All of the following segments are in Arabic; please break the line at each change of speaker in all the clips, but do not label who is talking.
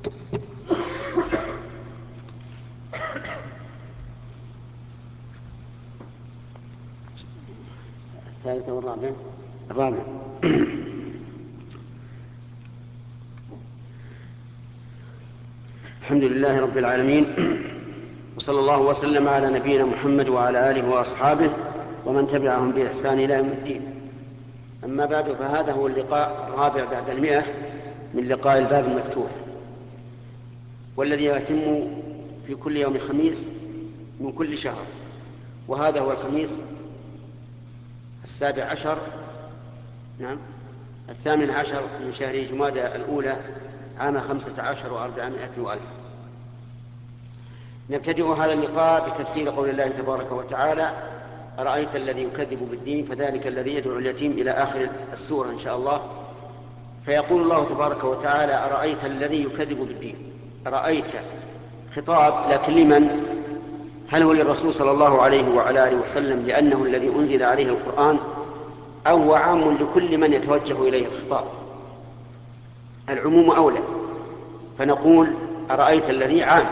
الثالثة والرابع. الرابع. الحمد لله رب العالمين، وصلى الله وسلم على نبينا محمد وعلى آله وأصحابه ومن تبعهم بإحسان إلى يوم الدين. أما بعد، فهذا هو اللقاء الرابع بعد 100 من لقاء الباب المفتوح، والذي يتم في كل يوم خميس من كل شهر، وهذا هو الخميس 17 18 من شهر جمادى الأولى عام 15 و400 وألف. نبتدئ هذا اللقاء بتفسير قول الله تبارك وتعالى: أرأيت الذي يكذب بالدين فذلك الذي يدعو اليتيم، إلى آخر السورة إن شاء الله. فيقول الله تبارك وتعالى: أرأيت الذي يكذب بالدين. أرأيت خطاب، لكن لمن؟ هل هو للرسول صلى الله عليه وعلى آله وسلم لأنه الذي أنزل عليه القرآن، أو هو عام لكل من يتوجه إليه الخطاب؟ العموم أولى، فنقول أرأيت الذي عام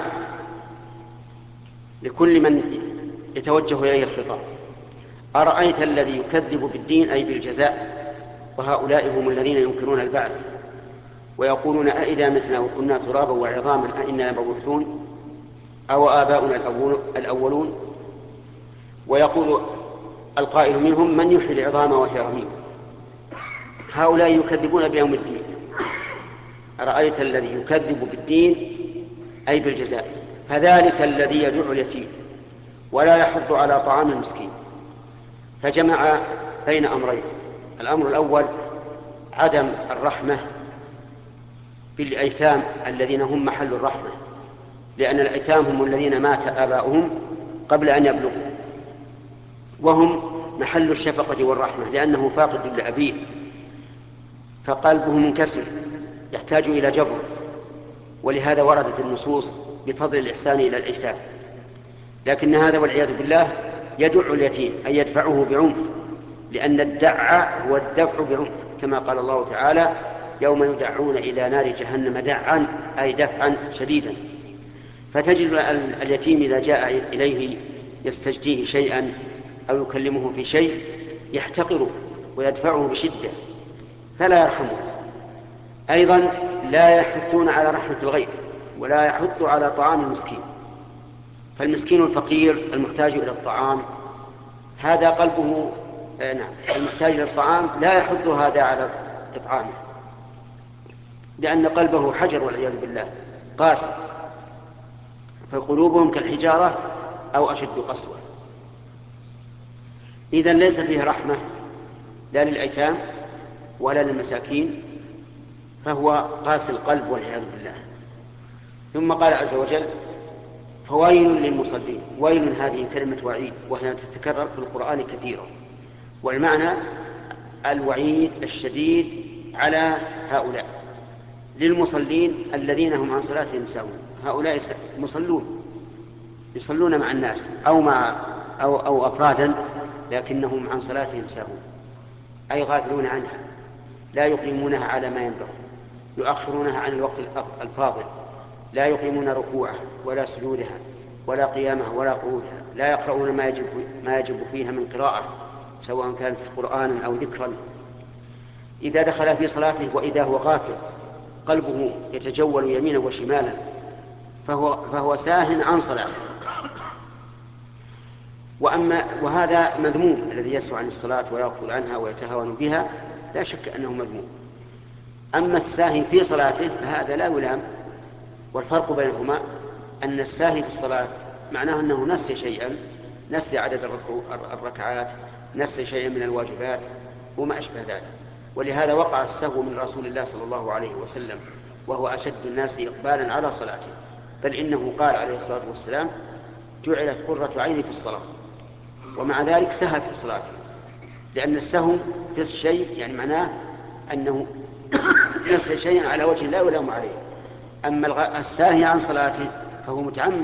لكل من يتوجه إليه الخطاب. أرأيت الذي يكذب بالدين أي بالجزاء، وهؤلاء هم الذين ينكرون البعث ويقولون: أإذا متنا وكنا ترابا وعظاما أإنا لمبعوثون أو آباؤنا الأولون. ويقول القائل منهم: من يحيي العظام وهي رميم. هؤلاء يكذبون بيوم الدين. أرأيت الذي يكذب بالدين أي بالجزاء، فذلك الذي يدعو اليتيم ولا يحض على طعام المسكين. فجمع بين أمرين: الأمر الأول عدم الرحمة بالأيتام الذين هم محل الرحمة، لأن الأيتام هم الذين مات آباؤهم قبل أن يبلغوا، وهم محل الشفقة والرحمة، لأنه فاقد لأبيه فقلبه منكسر يحتاج إلى جبر. ولهذا وردت النصوص بفضل الإحسان إلى الأيتام. لكن هذا والعياذ بالله يدع اليتيم أي يدفعه بعنف، لأن الدع هو الدفع بعنف، كما قال الله تعالى: يوم يدعون إلى نار جهنم دعا أي دفعا شديدا. فتجد اليتيم إذا جاء إليه يستجديه شيئا أو يكلمه في شيء يحتقره ويدفعه بشدة فلا يرحمه. أيضا لا يحثون على رحمة الغير ولا يحث على طعام المسكين. فالمسكين الفقير المحتاج إلى الطعام هذا قلبه المحتاج إلى الطعام لا يحث هذا على إطعامه، لأن قلبه حجر والعياذ بالله قاسي، فقلوبهم كالحجارة أو أشد قسوة. إذن ليس فيه رحمة لا للأيتام ولا للمساكين، فهو قاسي القلب والعياذ بالله. ثم قال عز وجل: فويل للمصلين. ويل هذه كلمة وعيد، وهي تتكرر في القرآن كثيرا، والمعنى الوعيد الشديد على هؤلاء. للمصلين الذين هم عن صلاتهم ساهون. هؤلاء يصلون مع الناس أو أفرادا، لكنهم عن صلاتهم ساهون أي غافلون عنها، لا يقيمونها على ما ينبغي، يؤخرونها عن الوقت الفاضل، لا يقيمون ركوعها ولا سجودها ولا قيامها ولا قعودها، لا يقرؤون ما يجب فيها من قراءة، سواء كانت قرآنا أو ذكرا. إذا دخل في صلاته وإذا هو غافل قلبه يتجول يمينا وشمالا فهو ساهٍ عن صلاته. وهذا مذموم، الذي يسهو عن الصلاة ويغفل عنها ويتهاون بها لا شك أنه مذموم. أما الساهي في صلاته فهذا لا يلام. والفرق بينهما أن الساهي في الصلاة معناه أنه نسي شيئا، نسي عدد الركعات، نسي شيئا من الواجبات وما أشبه ذلك. ولهذا وقع السهو من رسول الله صلى الله عليه وسلم، وهو أشد الناس إقبالا على صلاته، بل إنه قال عليه الصلاة والسلام: جعلت قرة عيني في الصلاة. ومع ذلك سهى في صلاته، لأن السهو في الشيء يعني معناه أنه نسي شيئا على وجه لا يلام عليه. أما الساهي عن صلاته فهو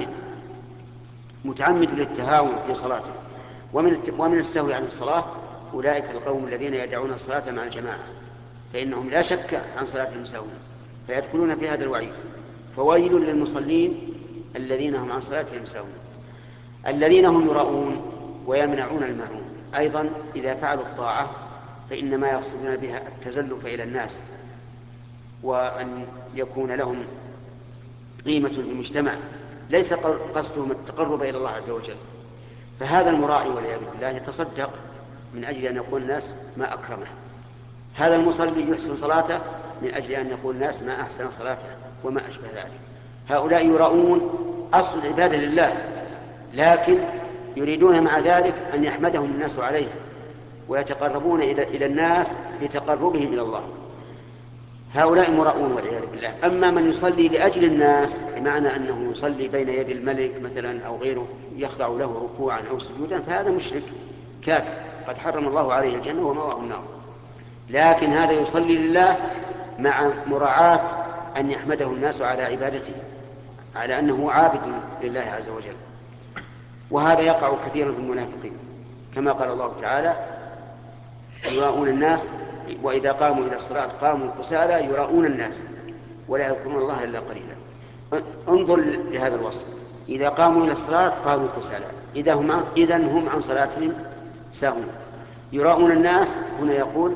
متعمد للتهاون في صلاته. ومن السهو عن الصلاة أولئك القوم الذين يدعون الصلاة مع الجماعة، فإنهم لا شك عن صلاة المساوين فيدخلون في هذا الوعيد. فويل للمصلين الذين هم عن صلاتهم ساهون. الذين هم يراءون ويمنعون الماعون أيضا إذا فعلوا الطاعة فإنما يقصدون بها التزلف إلى الناس وأن يكون لهم قيمة في المجتمع، ليس قصدهم التقرب إلى الله عز وجل. فهذا المرائي والعياذ بالله يتصدق من أجل أن يقول الناس ما أكرمه، هذا المصلي يحسن صلاته من أجل أن يقول الناس ما أحسن صلاته وما أشبه ذلك. هؤلاء يراؤون أصل العبادة لله، لكن يريدون مع ذلك أن يحمدهم الناس عليه ويتقربون إلى الناس لتقربهم إلى الله. هؤلاء مراؤون والعياذ بالله. أما من يصلي لأجل الناس بمعنى أنه يصلي بين يدي الملك مثلا أو غيره يخضع له ركوعا أو سجودا فهذا مشرك كافر قد حرم الله عليه الجنة ومأواه النار. لكن هذا يصلي لله مع مراعاة أن يحمده الناس على عبادته، على أنه عابد لله عز وجل. وهذا يقع كثيرا في المنافقين كما قال الله تعالى يراؤون الناس وإذا قاموا إلى الصلاة قاموا كسالى يراؤون الناس ولا يذكرون الله إلا قليلا. انظر لهذا الوصف، إذا قاموا إلى الصلاة قاموا كسالى، إذن هم عن صلاتهم ساهون. يراؤون الناس هنا يقول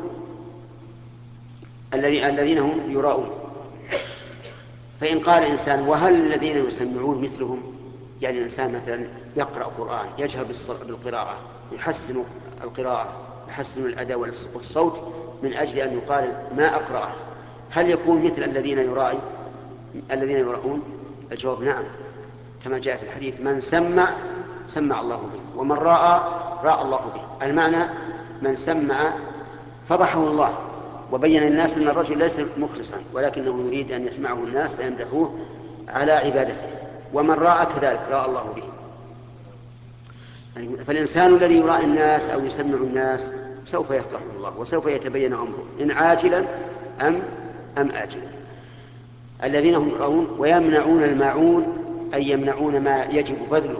الذين هم يراؤون. فإن قال إنسان وهل الذين يسمعون مثلهم، يعني الإنسان مثلا يقرأ قرآن يجهر بالقراءة يحسن القراءة يحسن الأداء والصوت من أجل أن يقال ما أقرأه، هل يكون مثل الذين يراؤون؟ الجواب نعم، كما جاء في الحديث من سمع الله به ومن راى الله به. المعنى من سمع فضحه الله وبين الناس أن الرجل ليس مخلصا ولكنه يريد أن يسمعه الناس فيمدحوه على عبادته، ومن راى كذلك راى الله به. فالإنسان الذي يراء الناس أو يسمع الناس سوف يفضحه الله وسوف يتبين أمره إن عاجلا أم آجلا. الذين هم يراؤون ويمنعون الماعون أي يمنعون ما يجب بذله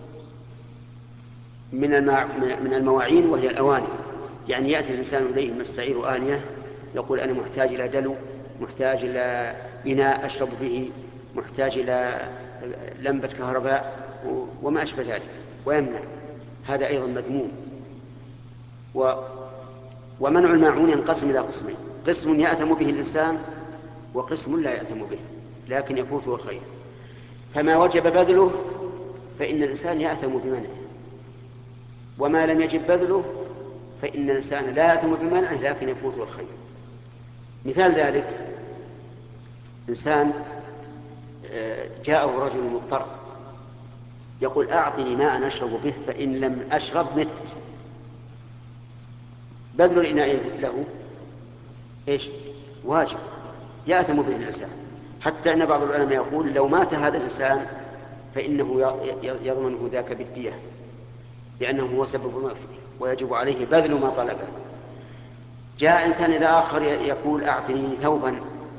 من المواعين وهي الأواني. يعني يأتي الإنسان إليه مستعير آنية يقول أنا محتاج إلى دلو، محتاج إلى إناء أشرب به، محتاج إلى لمبة كهرباء وما أشبه ذلك ويمنع، هذا أيضا مذموم. ومنع الماعون ينقسم إلى قسمين، قسم يأثم به الإنسان وقسم لا يأثم به لكن يفوته الخير. فما وجب بذله فإن الإنسان يأثم بمنعه، وما لم يجب بذله فإن الإنسان لا يأثم بمنعه لكن يفوته الخير. مثال ذلك إنسان جاءه رجل مضطر يقول أعطني ماء أشرب به فإن لم أشرب مت. بذل الإناء له إيش؟ واجب يأثم به الإنسان، حتى أن بعض العلماء يقول لو مات هذا الإنسان فإنه يضمنه ذاك بالدية لأنه هو سبب موته ويجب عليه بذل ما طلبه. جاء إنسان إلى آخر يقول أعطني ثوبا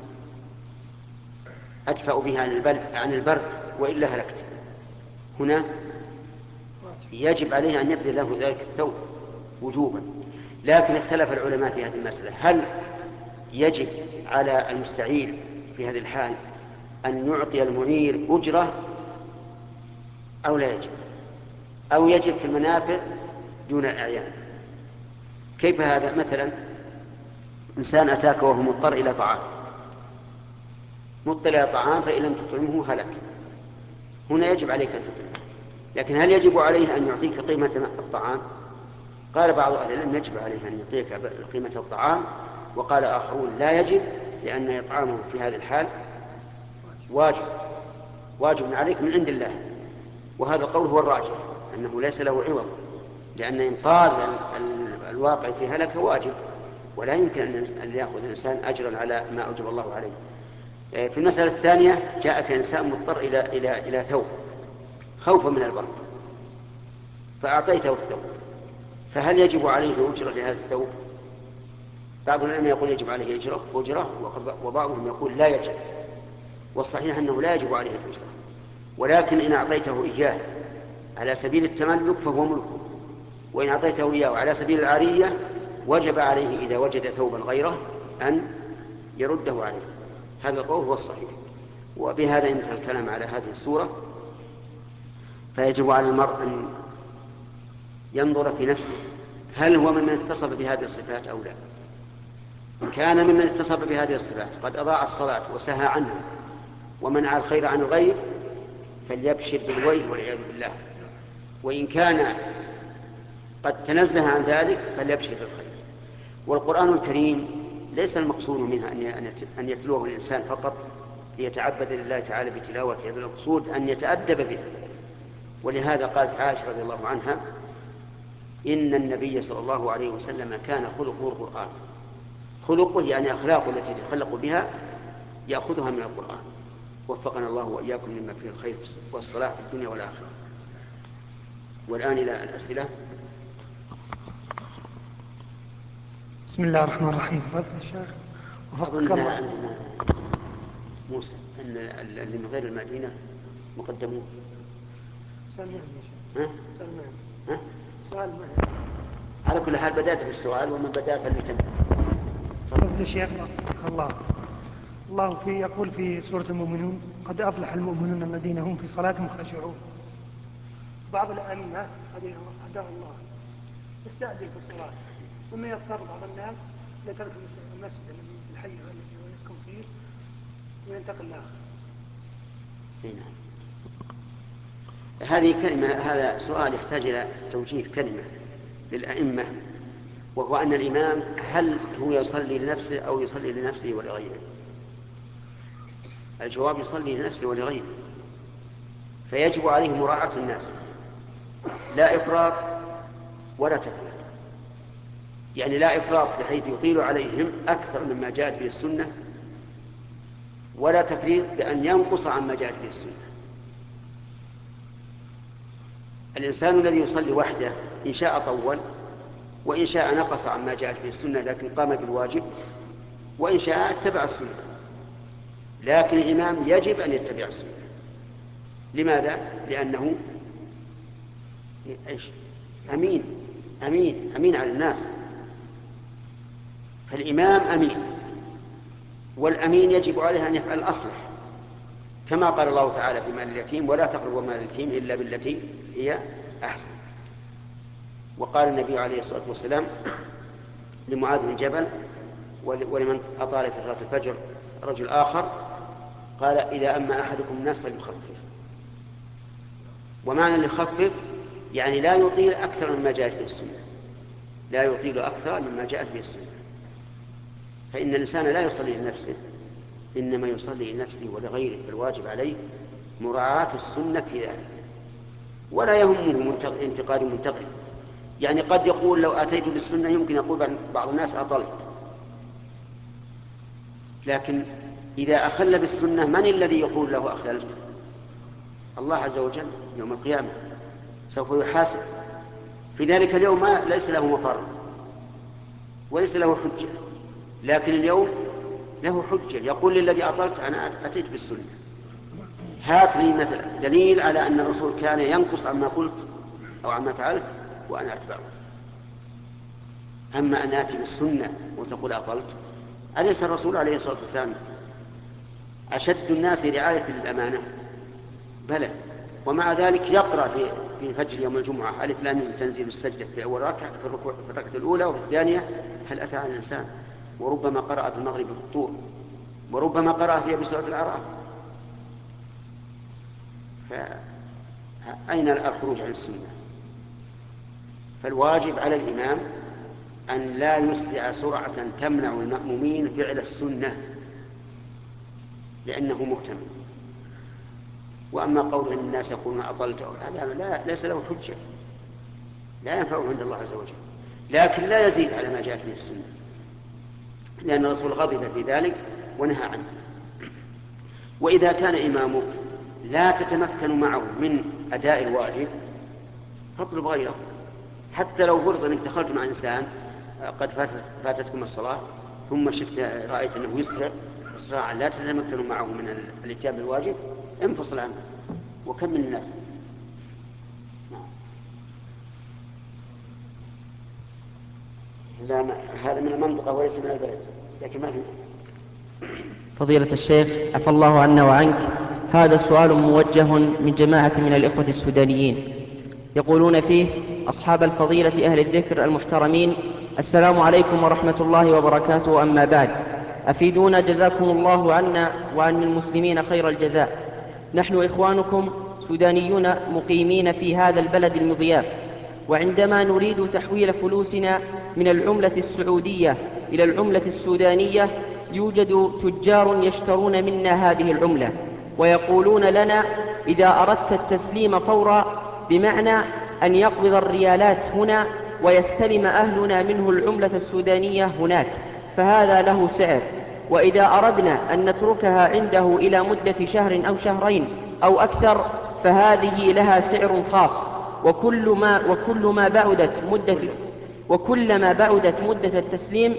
أدفأ به عن البرد وإلا هلكت، هنا يجب عليه أن يبذل له ذلك الثوب وجوبا. لكن اختلف العلماء في هذه المسألة، هل يجب على المستعير في هذه الحال أن يعطي المعير أجرة أو لا يجب، أو يجب في المنافع دون الأعيان؟ كيف هذا؟ مثلا إنسان أتاك وهو مضطر إلى طعام فإن لم تطعمه هلك، هنا يجب عليك أن تطعمه. لكن هل يجب عليه أن يعطيك قيمة الطعام؟ قال بعض أهل العلم يجب عليه أن يعطيك قيمة الطعام، وقال آخرون لا يجب لأن إطعامه في هذه الحال واجب عليك من عند الله. وهذا القول هو الراجح أنه ليس له عوض، لأن إنقاذ الواقع في هلكه واجب ولا يمكن أن يأخذ الإنسان أجرا على ما أوجب الله عليه. في المسألة الثانية جاءك إنسان مضطر إلى ثوب خوفا من البرد فأعطيته الثوب، فهل يجب عليه أجرة لهذا الثوب؟ بعض العلماء يقول يجب عليه أجرة، وبعضهم يقول لا يجب، والصحيح أنه لا يجب عليه الأجرة، ولكن إن أعطيته إياه على سبيل التملك فهو ملكه، وإن أعطيته إياه على سبيل العارية وجب عليه إذا وجد ثوبا غيره أن يرده عليه. هذا القول هو الصحيح. وبهذا ينتهي الكلام على هذه السورة. فيجب على المرء أن ينظر في نفسه هل هو ممن اتصف بهذه الصفات أو لا. إن كان ممن اتصف بهذه الصفات قد أضاع الصلاة وسهى عنها ومنع الخير عن الغير فليبشر بالويل والعياذ بالله. وإن كان قد تنزه عن ذلك فليبشر بالخير. والقرآن الكريم ليس المقصود منها أن يتلوه الإنسان فقط ليتعبد لله تعالى بتلاوته، بل المقصود أن يتأدب به. ولهذا قالت عائشة رضي الله عنها إن النبي صلى الله عليه وسلم كان خلقه القرآن. خلقه يعني أخلاقه التي يتخلق بها يأخذها من القرآن. وفقنا الله وإياكم مما فيه الخير والصلاح في الدنيا والآخرة. والآن إلى الأسئلة.
بسم الله الرحمن الرحيم. فضل الشيخ وفقك الله.
عندنا موسى أن اللي من غير المدينة مقدمون.
سؤال مهم.
على كل حال بدأت بالسؤال ومن بدأ فليتم.
فضل الشيخ وفقك الله يقول في سورة المؤمنون قد أفلح المؤمنون الذين هم في صلاتهم خاشعون. بعض الأئمة هداه الله يستعجل في الصلاة ثم يضطر بعض الناس لترك المسجد الذي في الحي الذي هو يسكن فيه وينتقل لآخر.
نعم. هذه كلمة، هذا سؤال يحتاج إلى توجيه كلمة للأئمة، وهو أن الإمام هل هو يصلي لنفسه أو يصلي لنفسه ولغيره؟ الجواب يصلي لنفسه ولغيره، فيجب عليه مراعاة الناس، لا إفراط ولا تفريط. يعني لا إفراط بحيث يطيل عليهم أكثر مما جاءت به السنة، ولا تفريط بأن ينقص عما جاءت به السنة. الإنسان الذي يصلي وحده إن شاء طول وإن شاء نقص عما جاءت به السنة لكن قام بالواجب، وإن شاء اتبع السنة. لكن الإمام يجب أن يتبع السنة. لماذا؟ لأنه أمين على الناس. فالإمام أمين، والأمين يجب عليه أن يفعل الأصلح، كما قال الله تعالى في مال اليتيم ولا تقربوا مال اليتيم إلا بالتي هي أحسن. وقال النبي عليه الصلاة والسلام لمعاذ بن جبل ولمن أطال في صلاة الفجر رجل آخر، قال إذا أما أحدكم الناس فليخفف. ومعنى ليخفف يعني لا يطيل أكثر مما جاءت به السنة، لا يطيل أكثر مما جاءت به السنة. فإن الإنسان لا يصلي لنفسه، إنما يصلي لنفسه ولغيره، فالواجب عليه مراعاة السنة في ذلك، ولا يهمه انتقاد منتقد. يعني قد يقول لو أتيت بالسنة يمكن يقول بعض الناس أطلت، لكن إذا أخل بالسنة من الذي يقول له أخللت؟ الله عز وجل يوم القيامة سوف يحاسب في ذلك اليوم. ليس له مفر وليس له حجة، لكن اليوم له حجة، يقول للذي أطلت أنا أتيت بالسنة، هات لي مثلا دليل على أن الرسول كان ينقص عما قلت أو عما فعلت وأنا أتبعه. أما أن آتي بالسنة وتقول أطلت، أليس الرسول عليه الصلاة والسلام أشد الناس رعاية للأمانة؟ بلى، ومع ذلك يقرأ في فجر يوم الجمعة ألف لام ميم تنزيل السجدة في أول ركعة في الركعة الأولى وفي الثانية هل أتى على الإنسان، وربما قرأ في المغرب بالطور، وربما قرأ فيها بسورة الأعراف. فأين الخروج عن السنة؟ فالواجب على الإمام أن لا يسرع سرعة تمنع المأمومين فعل السنة لأنه مؤتمن. وأما قول أن الناس يقولون أطلت لا ليس له حجة، لا ينفعه عند الله عز وجل، لكن لا يزيد على ما جاءت به السنة، لأن الرسول غضب في ذلك ونهى عنه. وإذا كان إمامك لا تتمكن معه من أداء الواجب فاطلب غيره. حتى لو فرض أنك دخلت مع إنسان قد فاتتكم الصلاة ثم رأيت أنه يسرع إسراعا لا تتمكن معه من الاتيان بالواجب، انفصل عنه وكمل الناس. لا هذا من المنطقة وليس من البلد، لكن ما في
فضيلة الشيخ عفى الله عنا وعنك، هذا سؤال موجه من جماعة من الإخوة السودانيين، يقولون فيه: أصحاب الفضيلة أهل الذكر المحترمين، السلام عليكم ورحمة الله وبركاته، أما بعد، أفيدونا جزاكم الله عنا وعن المسلمين خير الجزاء. نحن إخوانكم سودانيون مقيمين في هذا البلد المضياف، وعندما نريد تحويل فلوسنا من العملة السعودية إلى العملة السودانية يوجد تجار يشترون منا هذه العملة، ويقولون لنا: إذا أردت التسليم فورا، بمعنى أن يقبض الريالات هنا ويستلم أهلنا منه العملة السودانية هناك، فهذا له سعر، وإذا أردنا أن نتركها عنده إلى مدة شهر أو شهرين أو أكثر فهذه لها سعر خاص، وكلما بعدت مدة التسليم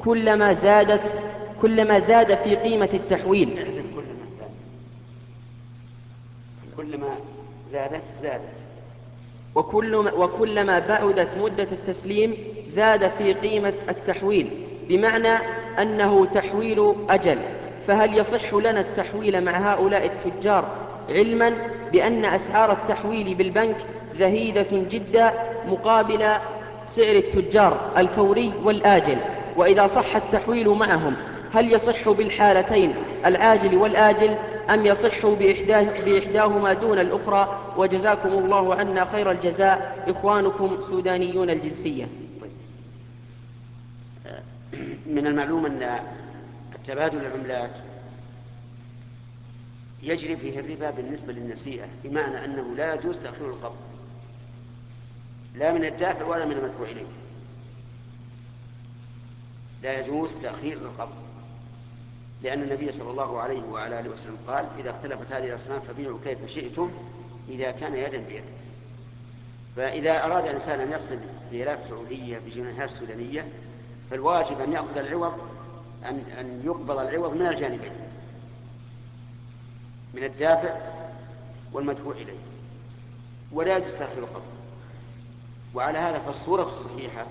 كلما زاد في قيمة التحويل.
كلما زادت
وكلما بعدت مدة التسليم زاد في قيمة التحويل، بمعنى أنه تحويل أجل. فهل يصح لنا التحويل مع هؤلاء التجار، علما بأن أسعار التحويل بالبنك زهيدة جدا مقابل سعر التجار الفوري والآجل؟ وإذا صح التحويل معهم هل يصح بالحالتين العاجل والآجل، أم يصح بإحداهما دون الأخرى؟ وجزاكم الله عنا خير الجزاء، إخوانكم سودانيون الجنسية.
من المعلوم أن تبادل العملات يجري فيه الربا بالنسبة للنسيئة، بمعنى أنه لا يجوز تأخير القبض، لا من الدافع ولا من المدفوع إليه، لا يجوز تأخير القبض، لأن النبي صلى الله عليه وعلى آله وسلم قال: إذا اختلفت هذه الأصناف فبيعوا كيف شئتم إذا كان يدا بيد. فإذا أراد الإنسان أن يصل ريالات سعودية بجنيهات سودانية فالواجب أن يأخذ العوض، أن يقبض العوض من الجانبين، من الدافع والمدفوع إليه، ولا يجوز تأخير القبض. وعلى هذا فالصورة الصحيحة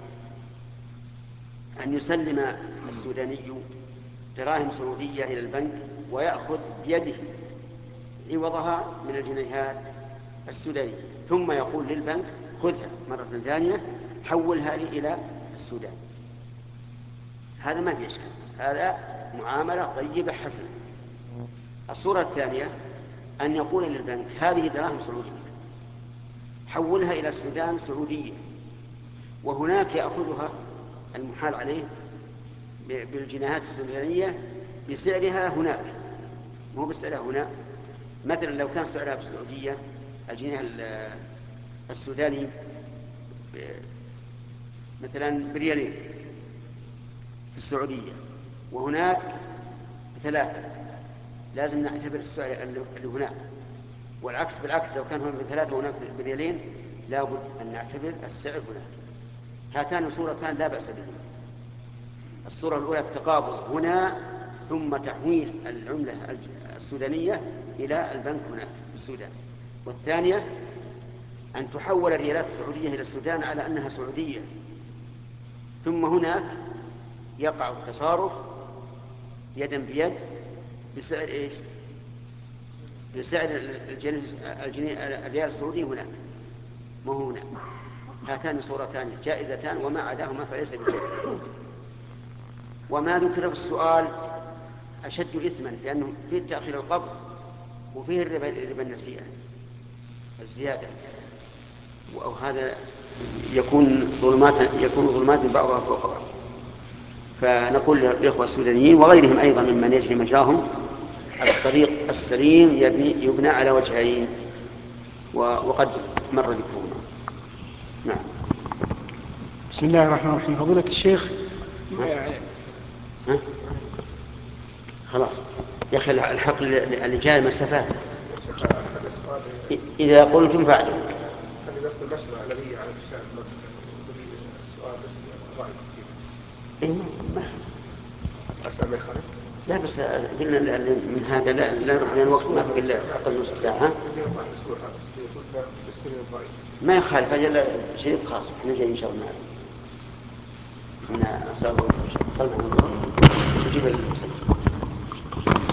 أن يسلم السوداني دراهم سعودية إلى البنك ويأخذ بيده عوضها من الجنيهات السودانية، ثم يقول للبنك: خذها مرة ثانية، حولها لي إلى السودان. هذا ما في إشكال، هذا معاملة طيبة حسنة. الصورة الثانية أن يقول للبنك: هذه دراهم سعودية، حولها إلى السودان سعودية، وهناك يأخذها المحال عليه بالجنيهات السودانية بسعرها هناك، مو بسعرها هنا. مثلا لو كان سعرها بالسعودية الجنيه السوداني مثلا بريالين في السعودية وهناك ب3، لازم نعتبر السعر اللي هناك، والعكس بالعكس، لو كان هنا ب3 وهناك بريالين لابد أن نعتبر السعر هناك. هاتان صورتان لا بأس بهما. الصورة الأولى التقابض هنا ثم تحويل العملة السودانية إلى البنك هناك في السودان، والثانية أن تحول الريالات السعودية إلى السودان على أنها سعودية، ثم هناك يقع التصارف يدا بيد بسعر إيش؟ بسعر الريال السعودي هناك، ما هو هنا. هاتان صورتان جائزتان، وما عداهما فليس بجائز. وما ذكر في السؤال أشد إثما، لأنه فيه تأخير القبض وفيه الربا النسيئة الزيادة، وهذا يكون ظلمات بعضها فوق بعض. فنقول للإخوة السودانيين وغيرهم أيضا ممن يجري مجراهم: الطريق السليم يبنى على وجهين، وقد مر ذكرهما. نعم.
بسم الله الرحمن الرحيم. فضيلة الشيخ،
خلاص يا أخي الحق اللي جاء المسافات إذا قلتم فاعلوا.
بس البشرة الذي على الشأن السؤال بس ضعيف كثير. أسأل ما يخالف؟
لا بس قلنا من هذا لا نروح لأن الوقت ما في إلا أقل نصف ساعة. ما يخالف، أجل شيء خاص احنا جايين إن شاء الله من أسأل الله نجيب المسلم.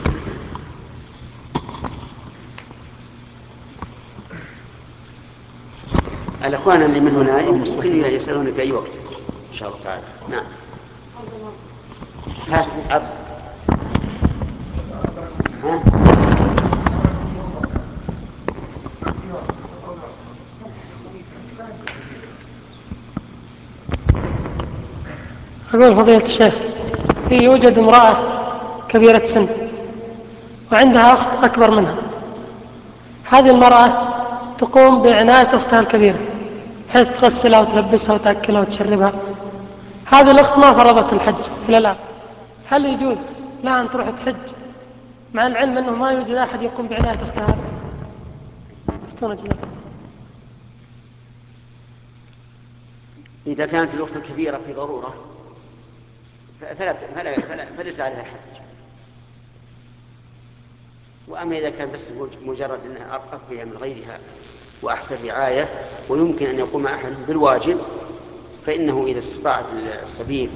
الأخوان اللي من هنا يمكن يسألون في أي وقت إن شاء الله تعالى. نعم. هات عطل.
أقول فضيلة الشيخ، يوجد امرأة كبيرة سن وعندها أخت أكبر منها. هذه المرأة تقوم بعناية أختها الكبيرة حيث تغسلها وتلبسها وتأكلها وتشربها. هذه الأخت ما فرضت الحج إلى الآن، هل يجوز لها أن تروح تحج مع العلم أنه ما يوجد أحد يقوم بعناية أختها؟ افتونا جزاكم.
إذا كانت الأخت الكبيرة في ضرورة فليس عليها الحج. وأما إذا كان بس مجرد أنها أقوياء من غيرها وأحسن رعاية ويمكن أن يقوم أحد بالواجب، فإنه إذا استطاعت السبيل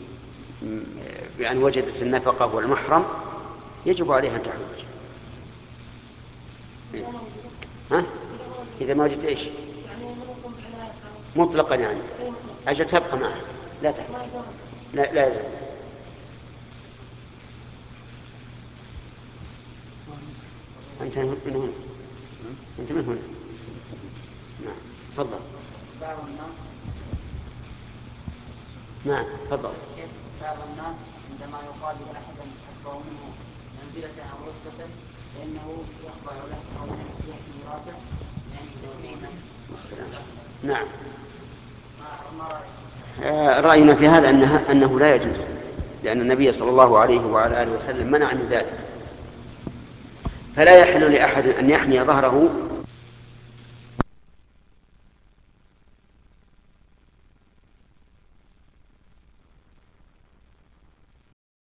بأن وجدت النفقة والمحرم يجب عليها أن تحج. ها؟ إذا ما وجدت إيش؟ مطلقا يعني أجل تبقى معها لا تحج. لا. أنت من هنا. أنت من هنا. نعم تفضل. نعم تفضل.
بعض الناس عندما يقابل أحدا أكبر منه منزلة أو رتبة فإنه يخضع له أو يحمي راسه
نعم. رأينا في هذا أنه لا يجوز، لأن النبي صلى الله عليه وعلى آله وسلم منع من ذلك. فلا يحل لأحد أن يحني ظهره